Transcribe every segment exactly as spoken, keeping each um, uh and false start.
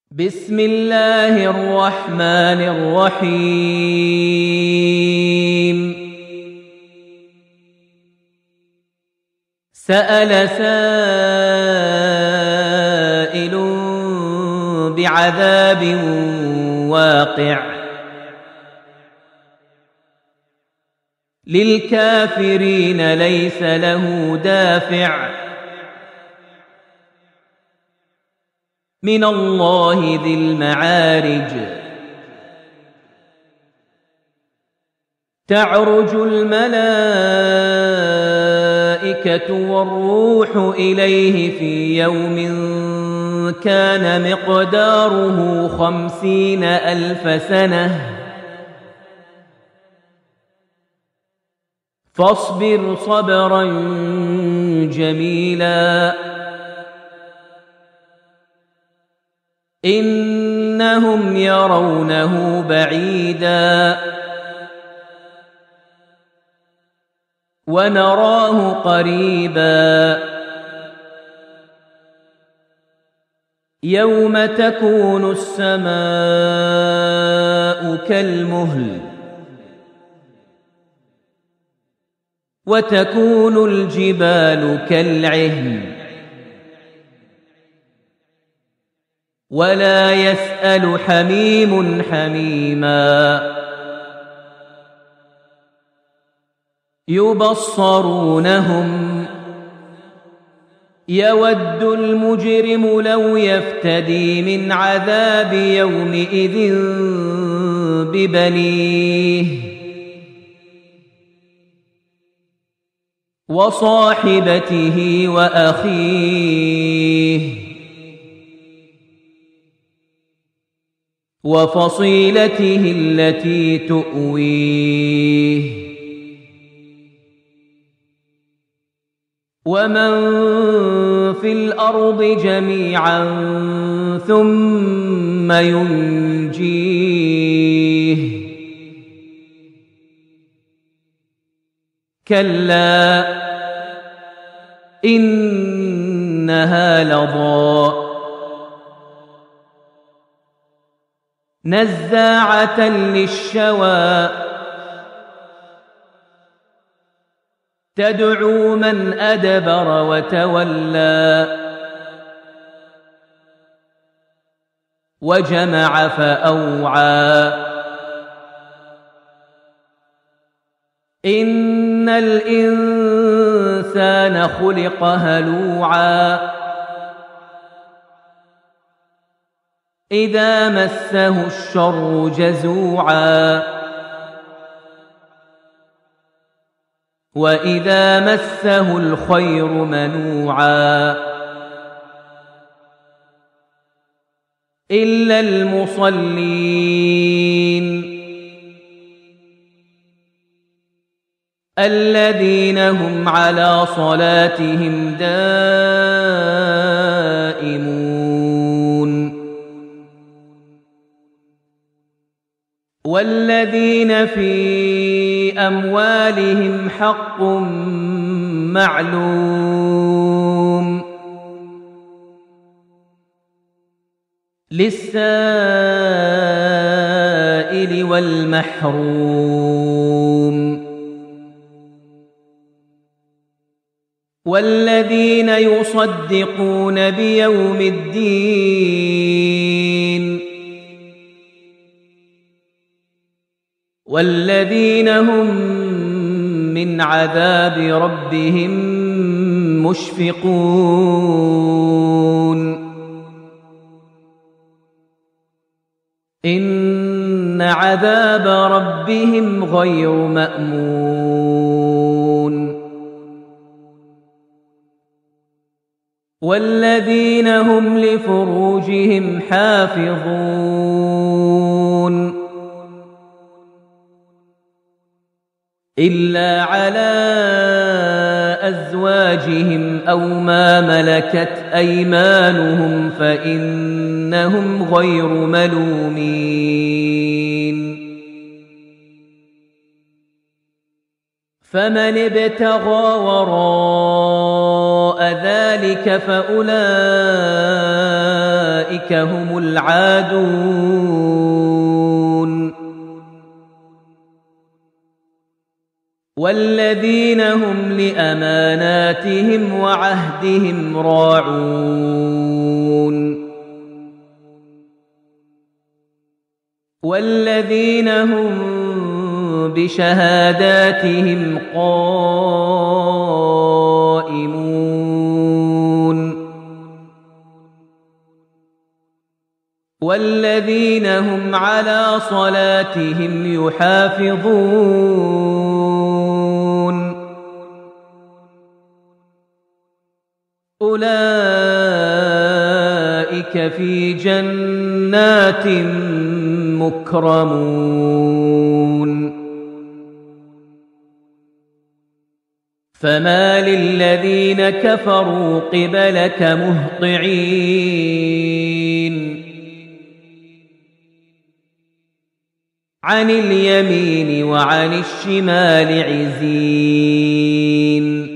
بسم الله الرحمن الرحيم سأل سائل بعذاب واقع للكافرين ليس له دافع من الله ذي المعارج تعرج الملائكة والروح إليه في يوم كان مقداره خمسين ألف سنة فاصبر صبرا جميلا إنهم يرونه بعيدا ونراه قريبا يوم تكون السماء كالمهل وتكون الجبال كالعهن ولا يسأل حميم حميما يبصرونهم يود المجرم لو يفتدي من عذاب يومئذ ببنيه وصاحبته وأخيه وفصيلته التي تؤويه ومن في الأرض جميعا ثم ينجيه كلا إنها لظى نزاعة للشوى تدعو من أدبر وتولى وجمع فأوعى إن الإنسان خلق هلوعا إذا مسه الشر جزوعا وإذا مسه الخير منوعا إلا المصلين الذين هم على صلاتهم دائمون والذين في أموالهم حق معلوم للسائل والمحروم والذين يصدقون بيوم الدين والذين هم من عذاب ربهم مشفقون إن عذاب ربهم غير مأمون والذين هم لفروجهم حافظون إلا على أزواجهم أو ما ملكت أيمانهم فإنهم غير ملومين فمن ابتغى وراء ذلك فأولئك هم العادون والذين هم لأماناتهم وعهدهم راعون والذين هم بشهاداتهم قائمون والذين هم على صلاتهم يحافظون أولئك في جنات مكرمون فما للذين كفروا قبلك مهطعين عن اليمين وعن الشمال عزين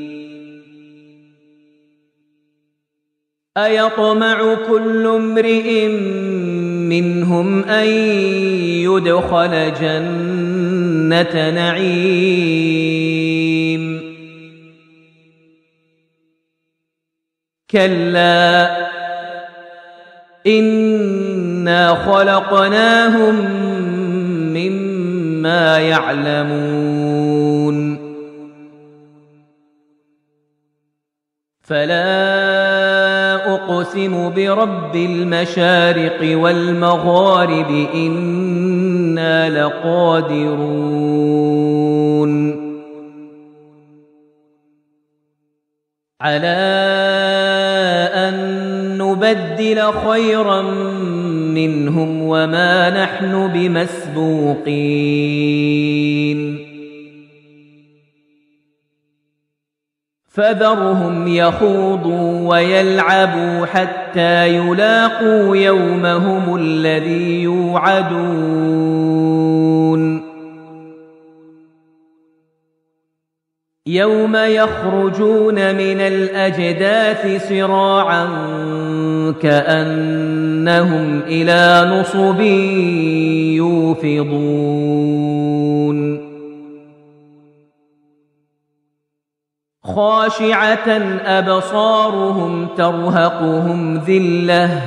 أيطمع كل امرئ منهم أن يدخل جنة نعيم كلا إنا خلقناهم مما يعلمون فلا أقسم برب المشارق والمغارب إنا لقادرون على أن نبدل خيرا منهم وما نحن بمسبوقين فذرهم يخوضوا ويلعبوا حتى يلاقوا يومهم الذي يوعدون يوم يخرجون من الأجداث سراعا كأنهم إلى نصب يوفضون خاشعة أبصارهم ترهقهم ذلة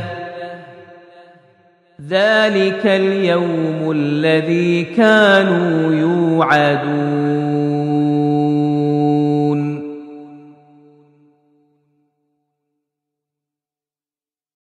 ذلك اليوم الذي كانوا يوعدون